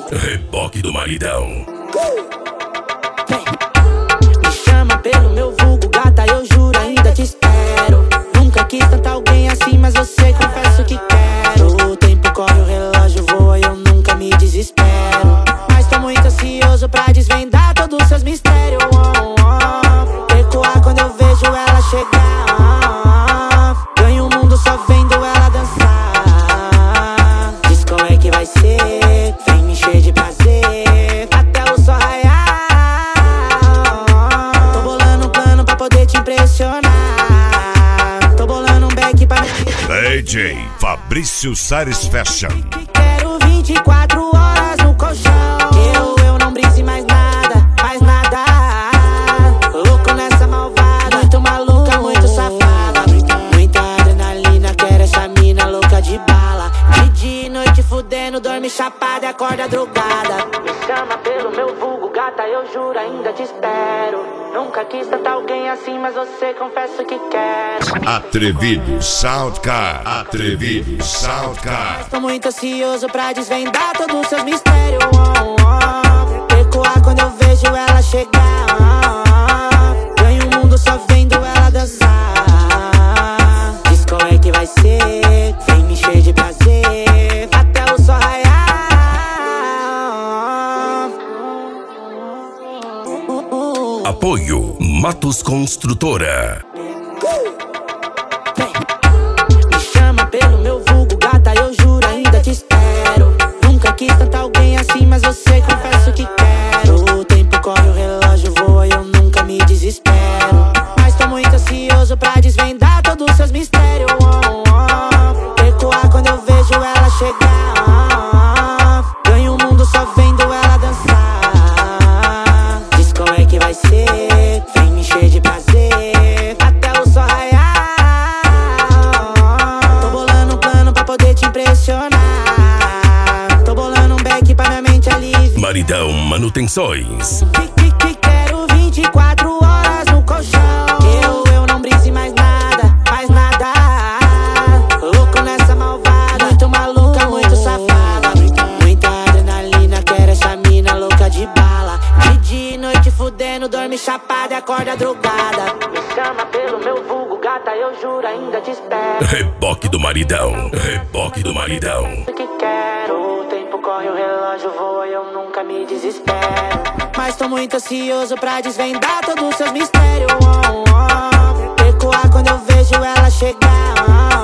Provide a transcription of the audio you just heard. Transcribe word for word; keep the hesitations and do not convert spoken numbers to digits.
Reboque do maridão. Me chama pelo meu vulgo, gata, eu juro, ainda te espero. Nunca quis tanto alguém assim, mas você confesso que quero. O tempo corre, o relógio voa e eu nunca me desespero. Mas tô muito ansioso pra desvendar todos os seus mistérios. Oh, oh. Recuar quando eu vejo ela chegar. Oh, oh. Ganho o mundo só vendo ela dançar. Diz como é que vai ser, vem me encher de prazer até o sol raiar. Tô bolando um plano pra poder te impressionar. Tô bolando um back pra... D J Fabrício Sares Fashion. Quero vinte e quatro horas no colchão. Eu, eu não brise mais nada, mais nada. Louco nessa malvada, muito maluca, muito safada. Muita adrenalina, quero essa mina louca de bala. De dia e noite fudendo, dorme chapada e acorda drogada. Me chama pelo meu vulgo, gata, eu juro, ainda te espero. Nunca quis tanto alguém assim, mas você confesso que quero. Atrevido Soundcar. Atrevido Soundcar. Tô muito ansioso pra desvendar todos os seus mistérios. Oh, oh. Recuar quando eu vejo ela chegar. Oh, oh. Ganho o mundo só vendo ela dançar. Diz como é que vai ser, vem me encher de prazer até o sol raiar. Apoio Matos Construtora. Me chama pelo meu vulgo, gata, eu juro, ainda te espero. Nunca quis tanto alguém assim, mas você confesso que quero. O tempo corre, o relógio voa e eu nunca me desespero. Mas tô muito ansioso pra desvendar todos os seus mistérios. Oh, oh. Recuar quando eu vejo ela chegar. Oh, oh. Ganho o mundo só vendo ela dançar. Diz como é que vai ser, vem me encher de prazer até o sol raiar. Tô bolando um plano pra poder te impressionar. Tô bolando um back pra minha mente aliviar. Maridão Manutenções. Que, que, que quero vinte e quatro horas no colchão. Eu, eu não brise mais nada, mais nada. Louco nessa malvada, muito maluca, muito safada. Muita adrenalina, quero essa mina louca de bala. De dia e noite fudendo, dorme chapada e acorda drogada. Me chama pelo meu vulgo, gata, eu juro, ainda te espero. Reboque do maridão. Reboque do maridão. Que quero, o tempo corre, o relógio voa e eu nunca me desespero. Mas tô muito ansioso pra desvendar todos os seus mistérios. Oh, oh. Recuar quando eu vejo ela chegar. Oh,